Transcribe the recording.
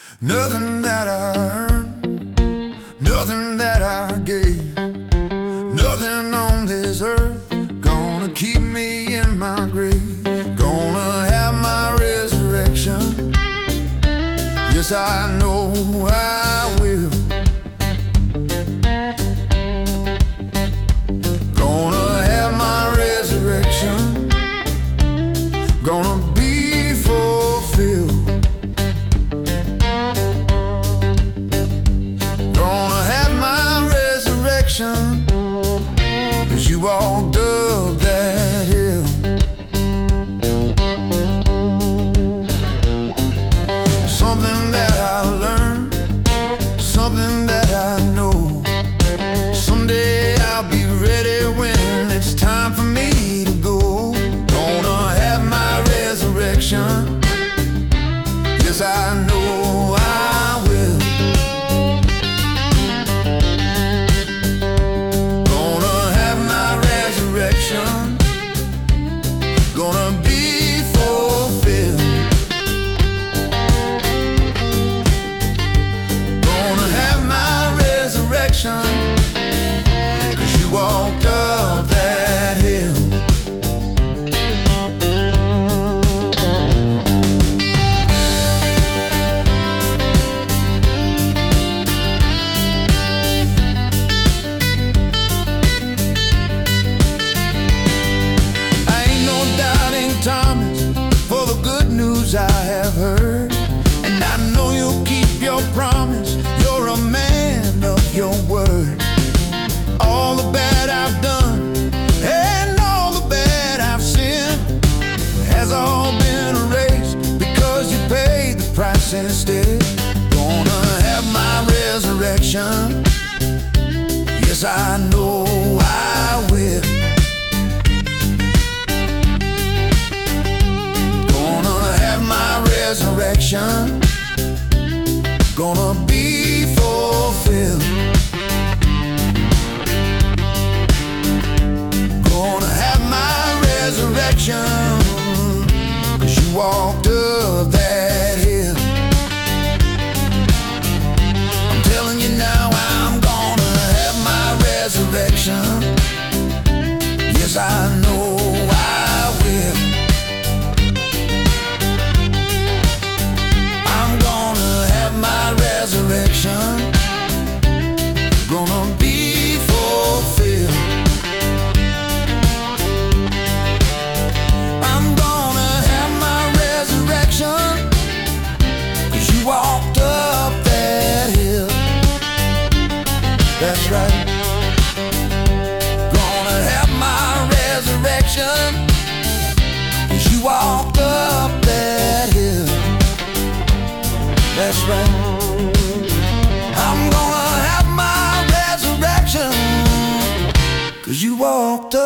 Nothing that I earned, nothing that I gave, nothing on this earth gonna keep me in my grave. Gonna have my resurrection, yes I know I will. Gonna have my resurrection, gonna be fulfilled. Gonna have my resurrection, 'cause you walked up that hill. Something that I learned, something that I know. Someday I'll be ready when it's time for me to go. Gonna have my resurrection, yes I know I will. Gonna be fulfilled. Gonna have my resurrection, 'cause you walked up that hill. Thomas, for the good news I have heard, and I know you'll keep your promise. You're a man of your word. All the bad I've done and all the bad I've sinned has all been erased, because you paid the price instead. Gonna have my resurrection, yes I know I will. Resurrection, gonna be fulfilled. Gonna have my resurrection, 'cause you walked up that hill. I'm telling you now, I'm gonna have my resurrection, yes I know I will. Resurrection, gonna be fulfilled. I'm gonna have my resurrection, 'cause you walked up that hill. That's right. Gonna have my resurrection, 'cause you walked up that hill. That's right. I'm gonna have my resurrection, 'cause you walked